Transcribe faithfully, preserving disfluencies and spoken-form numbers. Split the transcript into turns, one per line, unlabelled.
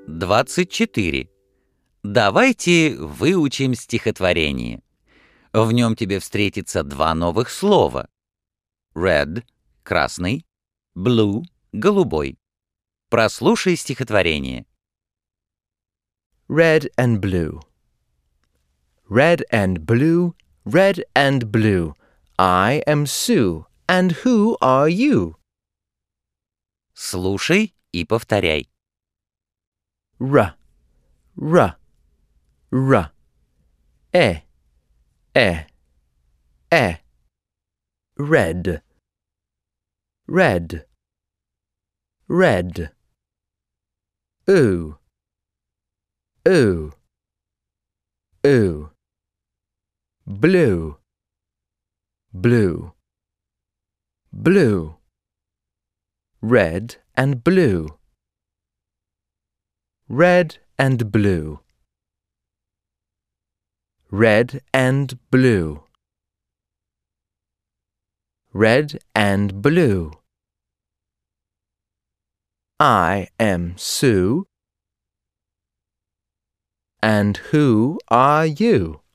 двадцать четыре. Давайте выучим стихотворение. В нем тебе встретится два новых слова. Red — красный, blue — голубой. Прослушай стихотворение.
Red and blue. Red and blue, red and blue. I am Sue, and who are you?
Слушай и повторяй.
R, r, r. E, e, e. Red, red, red. Ooh, ooh, ooh. Blue, blue, blue. Red and blue. Red and blue. Red and blue. Red and blue. I am Sue. And who are you?